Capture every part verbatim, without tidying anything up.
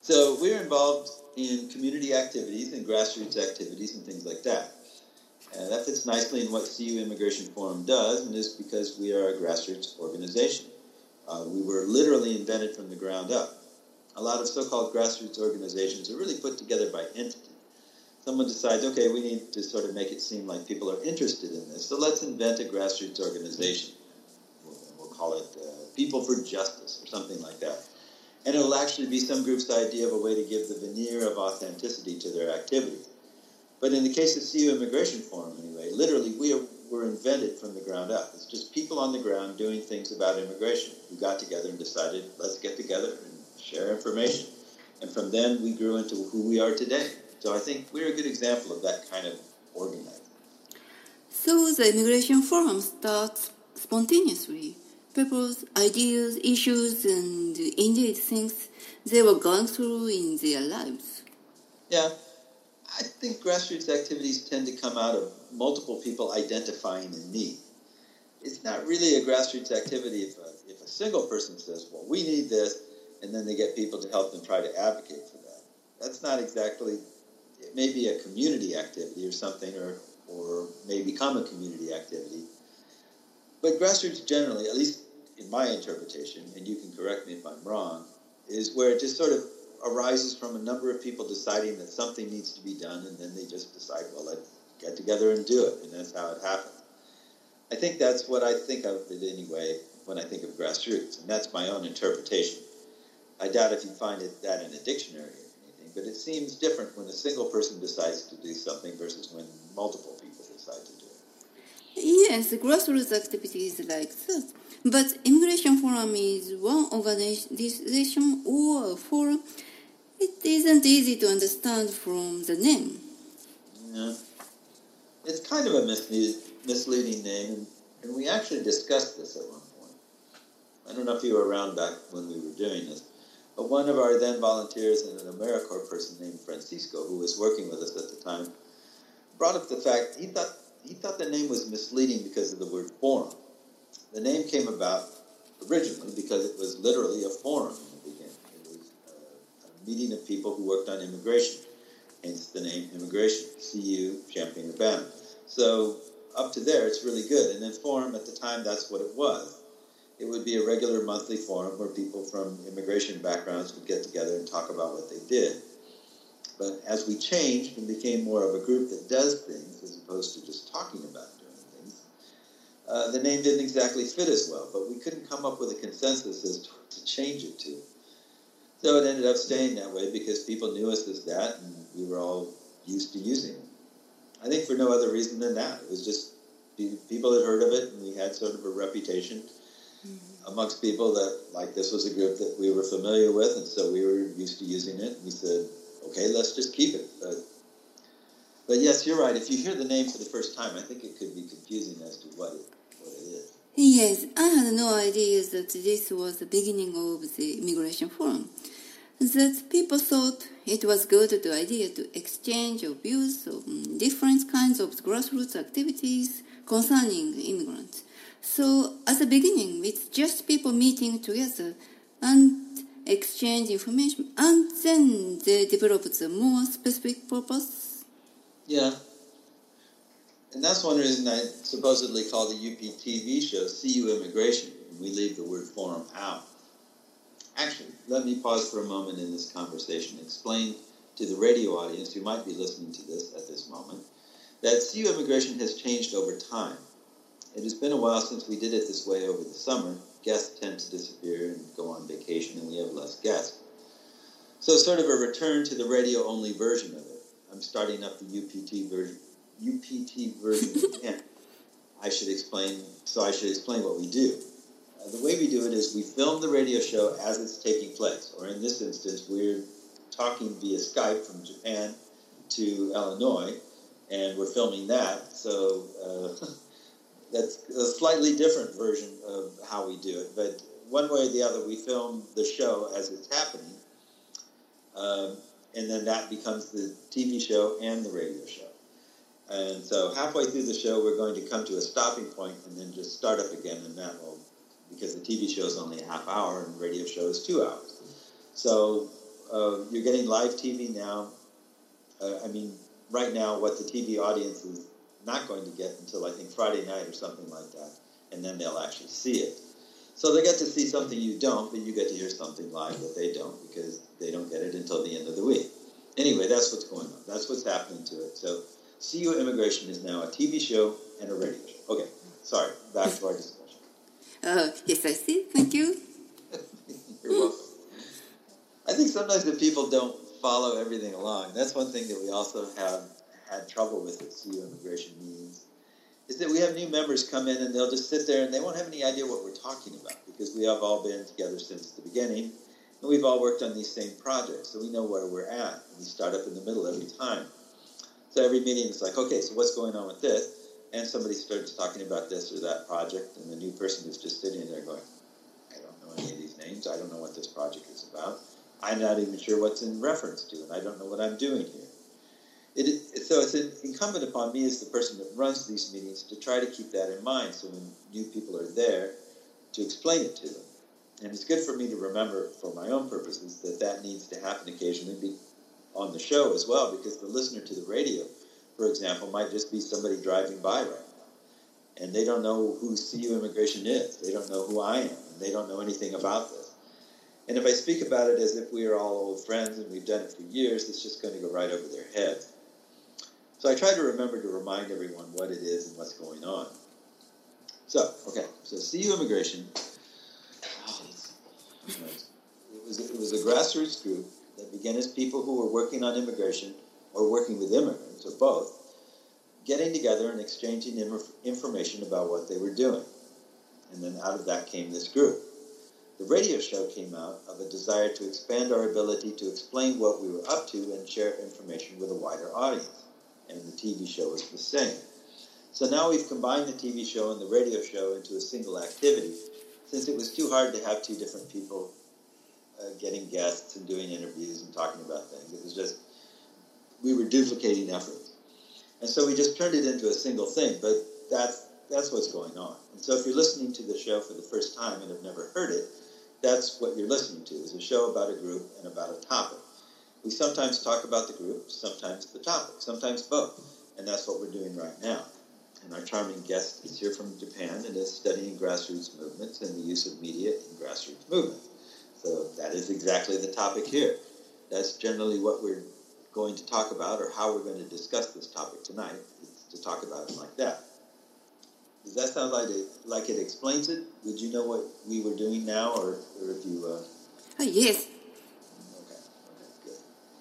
So we're involved in community activities and grassroots activities and things like that. And that fits nicely in what C U Immigration Forum does, and is because we are a grassroots organization. Uh, we were literally invented from the ground up. A lot of so-called grassroots organizations are really put together by entity. Someone decides, okay, we need to sort of make it seem like people are interested in this, so let's invent a grassroots organization. We'll, we'll call it uh, People for Justice or something like that. And it will actually be some group's idea of a way to give the veneer of authenticity to their activity. But in the case of C U Immigration Forum, anyway, literally we are, were invented from the ground up. It's just people on the ground doing things about immigration who got together and decided, let's get together and share information. And from then we grew into who we are today. So I think we're a good example of that kind of organizing. So the Immigration Forum starts spontaneously. People's ideas, issues, and indeed things they were going through in their lives. Yeah. I think grassroots activities tend to come out of multiple people identifying a need. It's not really a grassroots activity if a, if a single person says, well, we need this, and then they get people to help them try to advocate for that. That's not exactly, it may be a community activity or something, or, or may become a community activity. But grassroots generally, at least in my interpretation, and you can correct me if I'm wrong, is where it just sort of arises from a number of people deciding that something needs to be done, and then they just decide, well, let's get together and do it, and that's how it happens. I think that's what I think of it anyway when I think of grassroots, and that's my own interpretation. I doubt if you find it that in a dictionary or anything, but it seems different when a single person decides to do something versus when multiple people decide to do it. Yes, grassroots activities like that. But Immigration Forum is one organization or a forum. It isn't easy to understand from the name. Yeah. It's kind of a mislead, misleading name, and, and we actually discussed this at one point. I don't know if you were around back when we were doing this, but one of our then volunteers and an AmeriCorps person named Francisco, who was working with us at the time, brought up the fact he thought he thought the name was misleading because of the word forum. The name came about originally because it was literally a forum in the beginning. It was a, a meeting of people who worked on immigration, hence the name Immigration, C U, Champaign-Urbana. So up to there, it's really good. And then forum, at the time, that's what it was. It would be a regular monthly forum where people from immigration backgrounds would get together and talk about what they did. But as we changed and became more of a group that does things as opposed to just talking about doing things, uh, the name didn't exactly fit as well. But we couldn't come up with a consensus as to, to change it to. So it ended up staying that way because people knew us as that, and we were all used to using it. I think for no other reason than that. It was just people had heard of it, and we had sort of a reputation mm-hmm. amongst people that, like, this was a group that we were familiar with, and so we were used to using it. We said, okay, let's just keep it. But, but yes, you're right. If you hear the name for the first time, I think it could be confusing as to what it, what it is. Yes, I had no idea that this was the beginning of the Immigration Forum. That people thought it was a good idea to exchange of views on different kinds of grassroots activities concerning immigrants. So at the beginning, it's just people meeting together and exchange information, and then they developed a more specific purpose. Yeah. And that's one reason I supposedly call the U P T V show C U Immigration, and we leave the word forum out. Actually, let me pause for a moment in this conversation and explain to the radio audience who might be listening to this at this moment that C U Immigration has changed over time. It has been a while since we did it this way over the summer. Guests tend to disappear and go on vacation, and we have less guests. So sort of a return to the radio-only version of it. I'm starting up the U P T version, U P T version again. I should explain, so I should explain what we do. Uh, the way we do it is we film the radio show as it's taking place, or in this instance, we're talking via Skype from Japan to Illinois, and we're filming that. So uh, that's a slightly different version of how we do it. But one way or the other, we film the show as it's happening, um, and then that becomes the T V show and the radio show. And so halfway through the show, we're going to come to a stopping point and then just start up again, and that will, because the T V show is only a half hour and the radio show is two hours. So uh, you're getting live T V now. Uh, I mean, right now, what the T V audience is not going to get until I think Friday night or something like that, and then they'll actually see it. So they get to see something you don't, but you get to hear something live that they don't because they don't get it until the end of the week. Anyway, that's what's going on. That's what's happening to it. So See You Immigration is now a T V show and a radio show. Okay, sorry, back to our discussion. Uh, yes, I see. Thank you. You're welcome. I think sometimes if people don't follow everything along, that's one thing that we also have had trouble with at C U Immigration meetings, is that we have new members come in and they'll just sit there and they won't have any idea what we're talking about because we have all been together since the beginning and we've all worked on these same projects, so we know where we're at. And we start up in the middle every time. So every meeting is like, okay, so what's going on with this? And somebody starts talking about this or that project, and the new person is just sitting there going, I don't know any of these names. I don't know what this project is about. I'm not even sure what's in reference to, and I don't know what I'm doing here. It is, so it's incumbent upon me as the person that runs these meetings to try to keep that in mind so when new people are there to explain it to them. And it's good for me to remember for my own purposes that that needs to happen occasionally be on the show as well, because the listener to the radio, for example, might just be somebody driving by right now. And they don't know who C U Immigration is. They don't know who I am. And they don't know anything about this. And if I speak about it as if we are all old friends and we've done it for years, it's just going to go right over their heads. So I try to remember to remind everyone what it is and what's going on. So, okay, so C U Immigration, oh, it was, it was a grassroots group that began as people who were working on immigration or working with immigrants, or both, getting together and exchanging inf- information about what they were doing. And then out of that came this group. The radio show came out of a desire to expand our ability to explain what we were up to and share information with a wider audience. And the T V show was the same. So now we've combined the T V show and the radio show into a single activity, since it was too hard to have two different people uh, getting guests and doing interviews and talking about things. It was just, we were duplicating efforts. And so we just turned it into a single thing, but that's, that's what's going on. And so if you're listening to the show for the first time and have never heard it, that's what you're listening to, is a show about a group and about a topic. We sometimes talk about the group, sometimes the topic, sometimes both. And that's what we're doing right now. And our charming guest is here from Japan and is studying grassroots movements and the use of media in grassroots movements. So that is exactly the topic here. That's generally what we're going to talk about, or how we're going to discuss this topic tonight, is to talk about it like that. Does that sound like it, like it explains it? Would you know what we were doing now, or, or if you... Uh... Oh, yes. Okay, okay,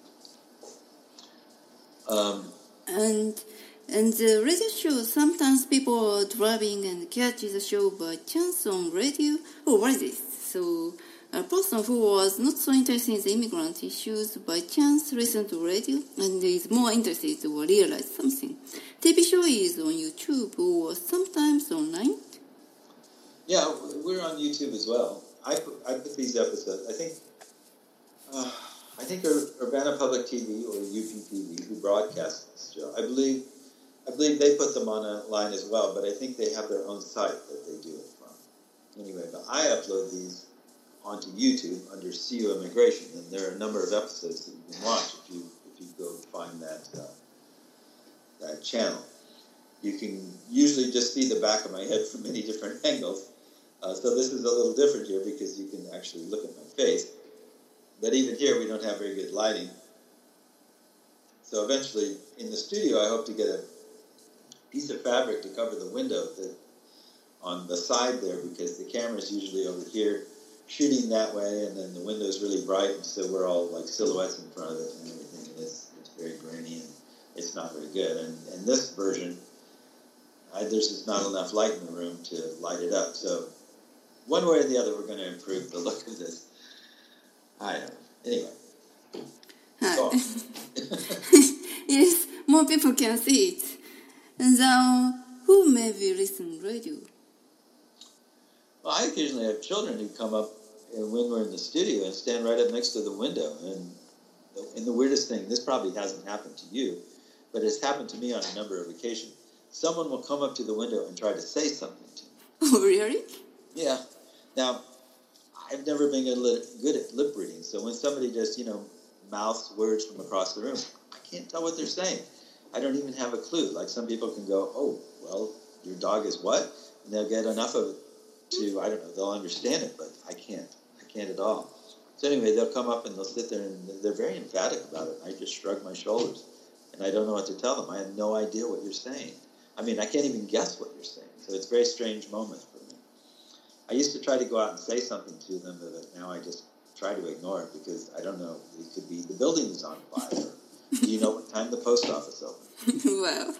good. Um, and and the radio show, sometimes people are driving and catch the show by chance on radio. Oh, what is this? So a person who was not so interested in the immigrant issues by chance listened to radio and is more interested or realize something. T V show is on YouTube or sometimes online. Yeah, we're on YouTube as well. I put, I put these episodes. I think uh, I think Ur- Urbana Public T V or U P T V, who broadcasts this show, I believe I believe they put them online as well. But I think they have their own site that they do it from. Anyway, but I upload these onto YouTube under C U Immigration, and there are a number of episodes that you can watch if you if you go find that uh, that channel. You can usually just see the back of my head from many different angles. Uh, so this is a little different here because you can actually look at my face. But even here, we don't have very good lighting. So eventually, in the studio, I hope to get a piece of fabric to cover the window that, on the side there, because the camera is usually over here shooting that way, and then the window is really bright, and so we're all like silhouettes in front of it and everything, and it's, it's very grainy, and it's not very good. And, and this version, I, there's just not enough light in the room to light it up. So one way or the other, we're going to improve the look of this. I don't know. Anyway. Hi. Yes, more people can see it. And now, who maybe listen radio? Well, I occasionally have children who come up and when we're in the studio and stand right up next to the window. And, and the weirdest thing, this probably hasn't happened to you, but it's happened to me on a number of occasions. Someone will come up to the window and try to say something to me. Oh, really? Yeah. Now, I've never been good at lip reading, so when somebody just, you know, mouths words from across the room. I can't tell what they're saying. I don't even have a clue. Like some people can go, oh, well, your dog is what? And they'll get enough of it to, I don't know, they'll understand it, but I can't. I can't at all. So anyway, they'll come up and they'll sit there and they're very emphatic about it. I just shrug my shoulders and I don't know what to tell them. I have no idea what you're saying. I mean, I can't even guess what you're saying. So it's a very strange moment for me. I used to try to go out and say something to them, but now I just try to ignore it because I don't know. It could be the building is on fire. Do you know what time the post office opened? Well.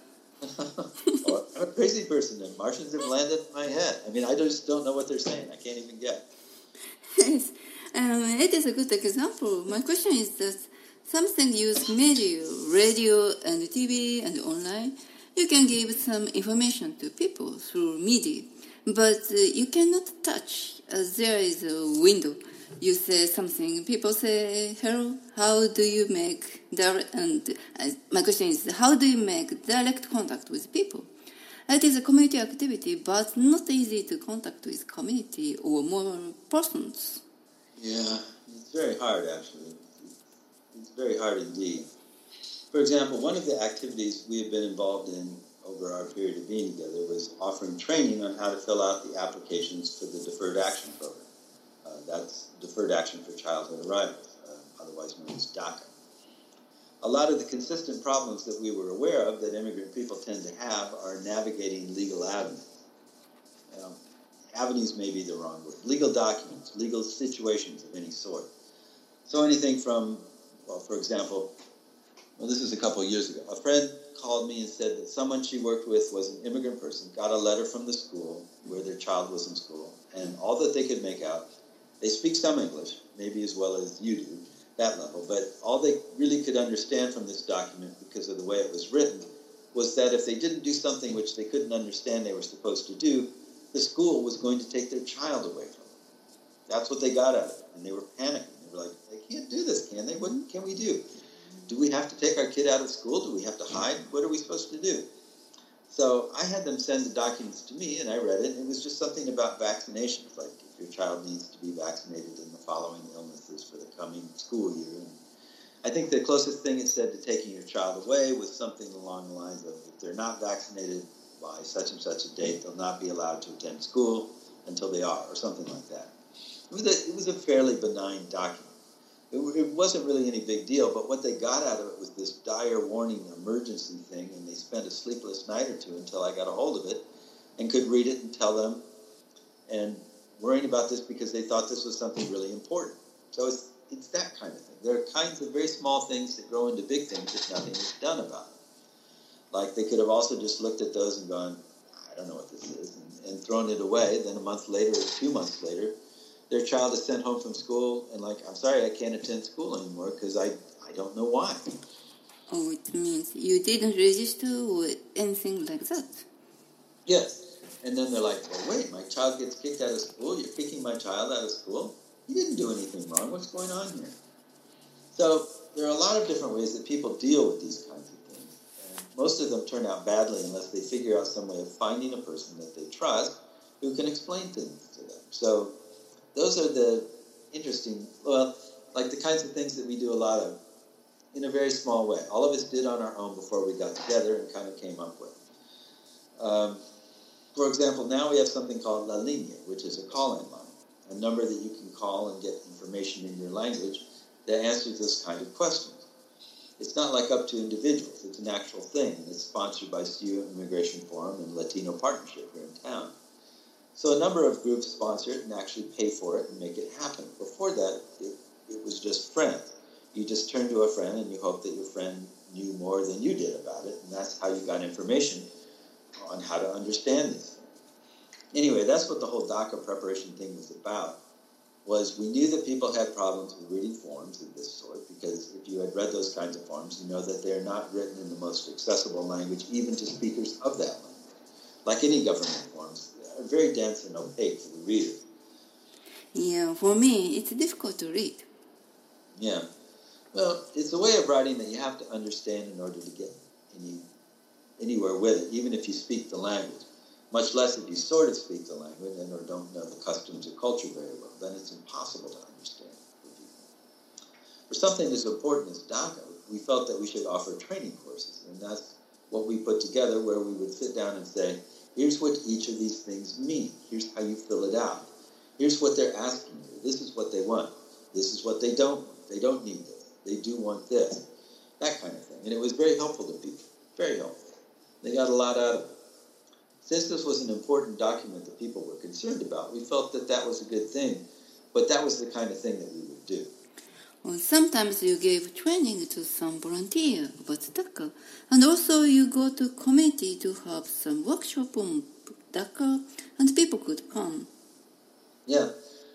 Or, I'm a crazy person and Martians have landed in my head. I mean, I just don't know what they're saying. I can't even get. Yes. Um, it is a good example. My question is that something use media, radio and T V and online. You can give some information to people through media, but uh, you cannot touch. Uh, there is a window. You say something, people say, hello, how do you make direct, and uh, my question is, how do you make direct contact with people? It is a community activity, but not easy to contact with community or more persons. Yeah, it's very hard, actually. It's very hard indeed. For example, one of the activities we have been involved in over our period of being together was offering training on how to fill out the applications for the Deferred Action Program. Uh, that's Deferred Action for Childhood Arrivals, uh, otherwise known as DACA. A lot of the consistent problems that we were aware of that immigrant people tend to have are navigating legal avenues. Um, avenues may be the wrong word. Legal documents, legal situations of any sort. So anything from, well, for example, well, this is a couple of years ago. A friend called me and said that someone she worked with was an immigrant person, got a letter from the school where their child was in school, and all that they could make out, they speak some English, maybe as well as you do, that level, but all they really could understand from this document, because of the way it was written, was that if they didn't do something which they couldn't understand they were supposed to do, the school was going to take their child away from them. That's what they got out of it, and they were panicking. They were like, they can't do this, can they? What can we do? Do we have to take our kid out of school? Do we have to hide? What are we supposed to do? So I had them send the documents to me, and I read it, and it was just something about vaccinations, like if your child needs to be vaccinated in the following illnesses for the coming school year. And I think the closest thing it said to taking your child away was something along the lines of, if they're not vaccinated by such and such a date, they'll not be allowed to attend school until they are, or something like that. It was a, it was a fairly benign document. It, it wasn't really any big deal, but what they got out of it was this dire warning emergency thing, and they spent a sleepless night or two until I got a hold of it and could read it and tell them, and worrying about this because they thought this was something really important. So it's, it's that kind of thing. There are kinds of very small things that grow into big things if nothing is done about it. Like they could have also just looked at those and gone, I don't know what this is, and, and thrown it away. Then a month later or two months later, their child is sent home from school and like, I'm sorry, I can't attend school anymore because I, I don't know why. Oh, it means you didn't register or anything like that? Yes. And then they're like, well, wait, my child gets kicked out of school. You're kicking my child out of school? He didn't do anything wrong. What's going on here? So there are a lot of different ways that people deal with these kinds of things. And most of them turn out badly unless they figure out some way of finding a person that they trust who can explain things to them. So those are the interesting, well, like the kinds of things that we do a lot of in a very small way. All of us did on our own before we got together and kind of came up with. Um, for example, now we have something called La Linea, which is a call-in line, a number that you can call and get information in your language that answers this kind of questions. It's not like up to individuals. It's an actual thing. It's sponsored by C U Immigration Forum and Latino Partnership here in town. So a number of groups sponsor it and actually pay for it and make it happen. Before that, it, it was just friends. You just turned to a friend and you hoped that your friend knew more than you did about it, and that's how you got information on how to understand these things. Anyway, that's what the whole DACA preparation thing was about, was we knew that people had problems with reading forms of this sort, because if you had read those kinds of forms, you know that they're not written in the most accessible language, even to speakers of that language. Like any government forms, they're very dense and opaque for the reader. Yeah, for me, it's difficult to read. Yeah. Well, it's a way of writing that you have to understand in order to get any anywhere with it, even if you speak the language. Much less if you sort of speak the language and or don't know the customs or culture very well. Then it's impossible to understand for people. for something as important as DACA, we felt that we should offer training courses. And that's what we put together, where we would sit down and say, here's what each of these things mean. Here's how you fill it out. Here's what they're asking you. This is what they want. This is what they don't want. They don't need this. They do want this. That kind of thing. And it was very helpful to people. Very helpful. They got a lot out of it. Since this was an important document that people were concerned about, we felt that that was a good thing. But that was the kind of thing that we would do. Well, sometimes you gave training to some volunteer about DACA, and also you go to community to have some workshop on DACA, and people could come. Yeah.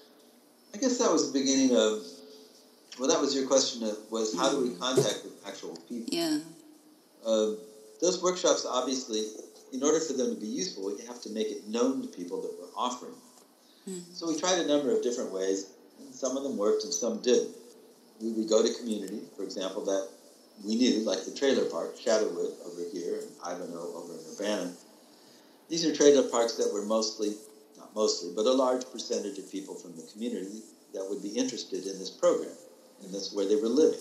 I guess that was the beginning of, well, that was your question, of, was how do we contact with actual people? Yeah. Uh, those workshops, obviously, in order for them to be useful, you have to make it known to people that we're offering them. Mm. So we tried a number of different ways, and some of them worked and some didn't. We would go to community, for example, that we knew, like the trailer park, Shadowwood over here, and Ivanhoe over in Urbana. These are trailer parks that were mostly, not mostly, but a large percentage of people from the community that would be interested in this program, and that's where they were living.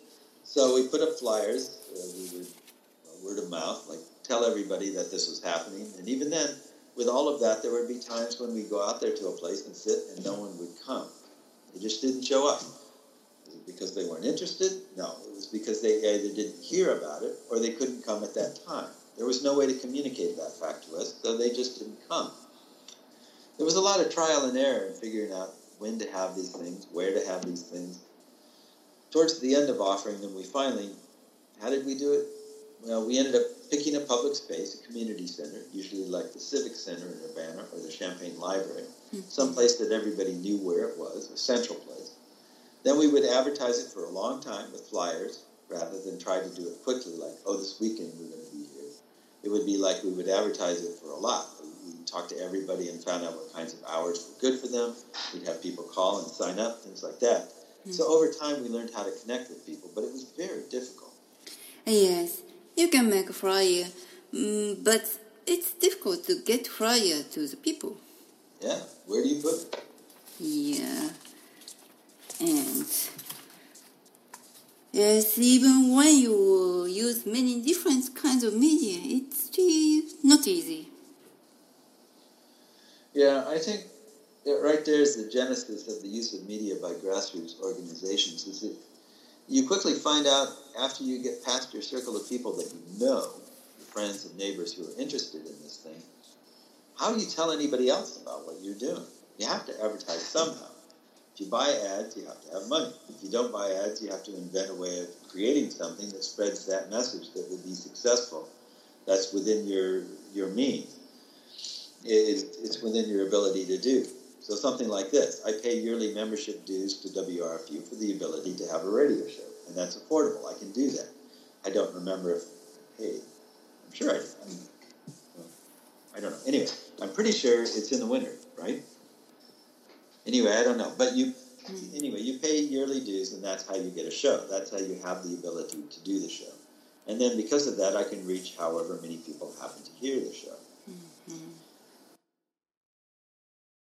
So we put up flyers, uh, we would, uh, word of mouth, like tell everybody that this was happening, and even then, with all of that, there would be times when we'd go out there to a place and sit, and no one would come. They just didn't show up. Was it because they weren't interested? No, it was because they either didn't hear about it or they couldn't come at that time. There was no way to communicate that fact to us, so they just didn't come. There was a lot of trial and error in figuring out when to have these things, where to have these things. Towards the end of offering them, we finally, how did we do it? Well, we ended up picking a public space, a community center, usually like the Civic Center in Urbana or the Champaign Library, mm-hmm. someplace that everybody knew where it was, a central place. Then we would advertise it for a long time with flyers, rather than try to do it quickly, like, oh, this weekend we're going to be here. It would be like we would advertise it for a lot. We'd talk to everybody and find out what kinds of hours were good for them. We'd have people call and sign up, things like that. Mm-hmm. So over time we learned how to connect with people, but it was very difficult. Yes, you can make a flyer, mm, but it's difficult to get flyer to the people. Yeah, where do you put it? Yeah. And yes, even when you use many different kinds of media, it's still not easy. Yeah, I think that right there is the genesis of the use of media by grassroots organizations. Is that you quickly find out after you get past your circle of people that you know, your friends and neighbors who are interested in this thing, how do you tell anybody else about what you're doing? You have to advertise somehow. If you buy ads, you have to have money. If you don't buy ads, you have to invent a way of creating something that spreads that message that would be successful. That's within your your means. It, it's within your ability to do. So something like this. I pay yearly membership dues to W R F U for the ability to have a radio show. And that's affordable. I can do that. I don't remember if I paid. I'm sure I did. I mean, well, I don't know. Anyway, I'm pretty sure it's in the winter, right? Anyway, I don't know. But you, anyway, you pay yearly dues, and that's how you get a show. That's how you have the ability to do the show. And then because of that, I can reach however many people happen to hear the show.